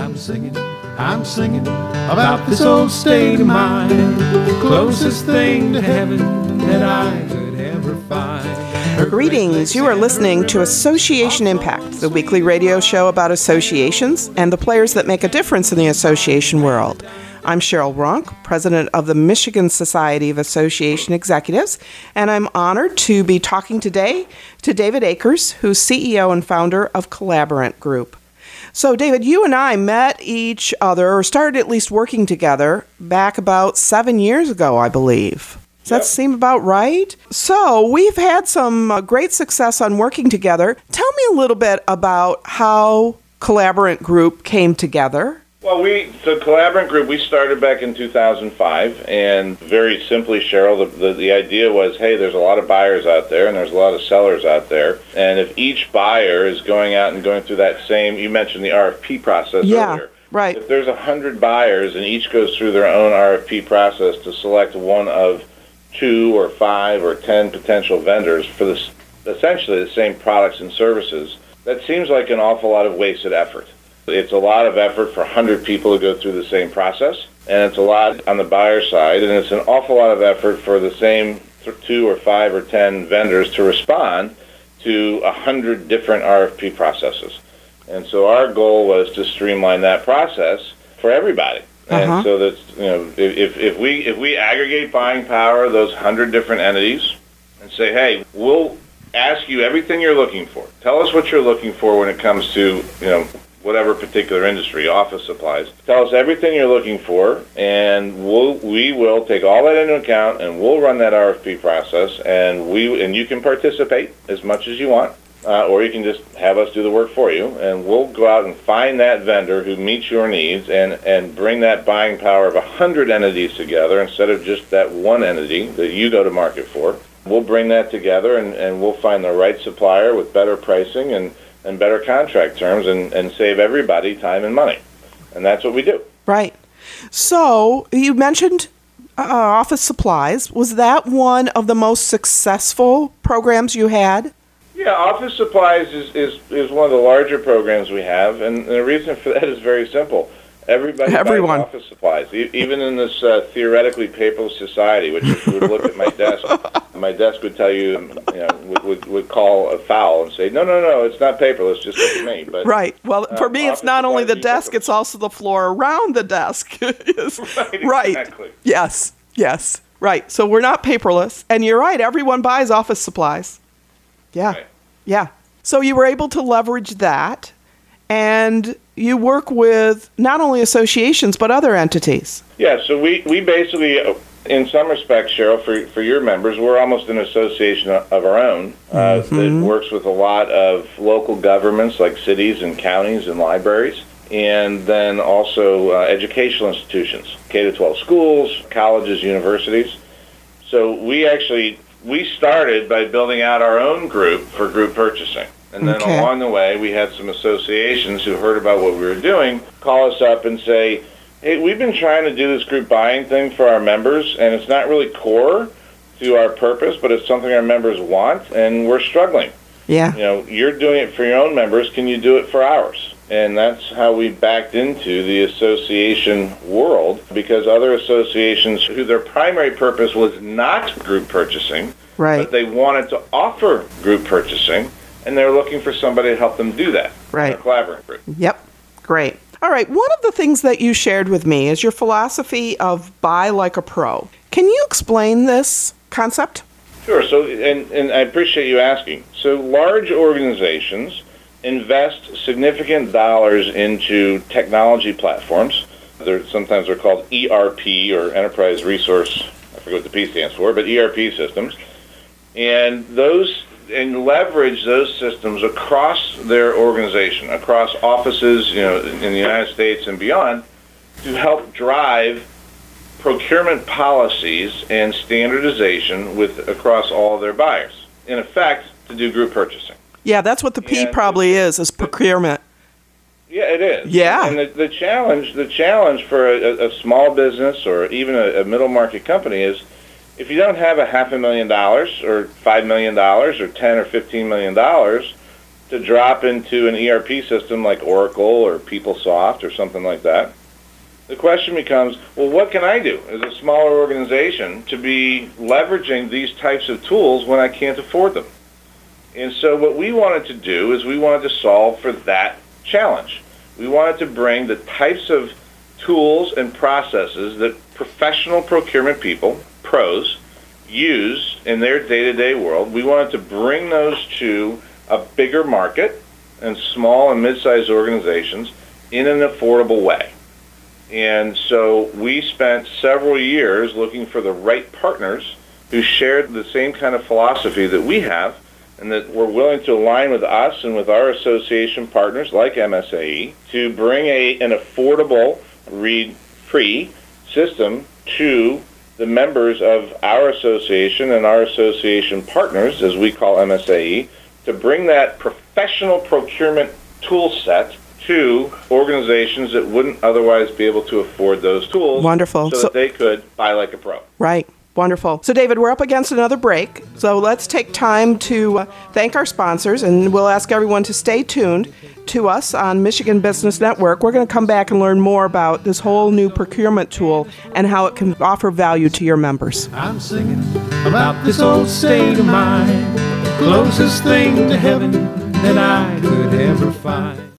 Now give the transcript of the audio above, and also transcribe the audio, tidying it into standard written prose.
I'm singing about this old state of mind, the closest thing to heaven that I could ever find. Greetings. You are listening to Association Impact, the weekly radio show about associations and the players that make a difference in the association world. I'm Cheryl Ronk, president of the Michigan Society of Association Executives, and I'm honored to be talking today to David Akers, who's CEO and founder of Collaborant Group. So, David, you and I met each other, or started at least working together, back about 7 years ago, I believe. Does that seem about right? So, we've had some great success on working together. Tell me a little bit about how Collaborant Group came together. Well, Collaborant Group, we started back in 2005, and very simply, Cheryl, the idea was, hey, there's a lot of buyers out there, and there's a lot of sellers out there, and if each buyer is going out and going through that same, you mentioned the RFP process earlier. Right. If there's 100 buyers, and each goes through their own RFP process to select one of 2 or 5 or 10 potential vendors for essentially the same products and services, that seems like an awful lot of wasted effort. It's a lot of effort for 100 people to go through the same process, and it's a lot on the buyer side, and it's an awful lot of effort for the same 2 or 5 or 10 vendors to respond to 100 different RFP processes. And so our goal was to streamline that process for everybody. And so that, if we aggregate buying power of those 100 different entities and say, hey, we'll ask you everything you're looking for. Tell us what you're looking for when it comes to, whatever particular industry, office supplies. Tell us everything you're looking for, and we will take all that into account, and we'll run that RFP process, and you can participate as much as you want, or you can just have us do the work for you, and we'll go out and find that vendor who meets your needs and bring that buying power of 100 entities together instead of just that one entity that you go to market for. We'll bring that together, and we'll find the right supplier with better pricing and better contract terms and save everybody time and money. And that's what we do. Right. So you mentioned office supplies. Was that one of the most successful programs you had? Yeah, office supplies is one of the larger programs we have, and the reason for that is very simple. Everyone buys office supplies, even in this theoretically paperless society, which if you would look at my desk would tell you, would call a foul and say, no, it's not paperless, just look at me. But, right. Well, for me, it's not only the desk, it's also the floor around the desk. Right. Exactly. Yes. Right. So we're not paperless. And you're right, everyone buys office supplies. Yeah. Right. Yeah. So you were able to leverage that, and you work with not only associations, but other entities. Yeah, so we basically, in some respects, Cheryl, for your members, we're almost an association of our own that works with a lot of local governments like cities and counties and libraries, and then also educational institutions, K-12 schools, colleges, universities. So we started by building out our own group for group purchasing. And then along the way, we had some associations who heard about what we were doing call us up and say, hey, we've been trying to do this group buying thing for our members, and it's not really core to our purpose, but it's something our members want, and we're struggling. Yeah. You're doing it for your own members. Can you do it for ours? And that's how we backed into the association world, because other associations who their primary purpose was not group purchasing, but they wanted to offer group purchasing, and they're looking for somebody to help them do that. Right. Collaborant Group. Yep. Great. All right. One of the things that you shared with me is your philosophy of buy like a pro. Can you explain this concept? Sure. So, and I appreciate you asking. So large organizations invest significant dollars into technology platforms. Sometimes they're called ERP, or Enterprise Resource, I forget what the P stands for, but ERP systems. And leverage those systems across their organization, across offices, in the United States and beyond, to help drive procurement policies and standardization across all of their buyers. In effect, to do group purchasing. Yeah, that's what the P probably is procurement. Yeah, it is. Yeah. And the challenge for a small business or even a middle market company is, if you don't have $500,000 or $5 million or $10 or $15 million, to drop into an ERP system like Oracle or PeopleSoft or something like that. The question becomes, well, what can I do as a smaller organization to be leveraging these types of tools when I can't afford them? And so what we wanted to do is we wanted to solve for that challenge. We wanted to bring the types of tools and processes that professional procurement people, pros, use in their day-to-day world. We wanted to bring those to a bigger market and small and mid-sized organizations in an affordable way. And so we spent several years looking for the right partners who shared the same kind of philosophy that we have and that were willing to align with us and with our association partners like MSAE to bring an affordable, free system to the members of our association and our association partners, as we call MSAE, to bring that professional procurement tool set to organizations that wouldn't otherwise be able to afford those tools. Wonderful. So that they could buy like a pro. Right. Wonderful. So, David, we're up against another break. So let's take time to thank our sponsors, and we'll ask everyone to stay tuned to us on Michigan Business Network. We're going to come back and learn more about this whole new procurement tool and how it can offer value to your members. I'm singing about this old state of mind, closest thing to heaven that I could ever find.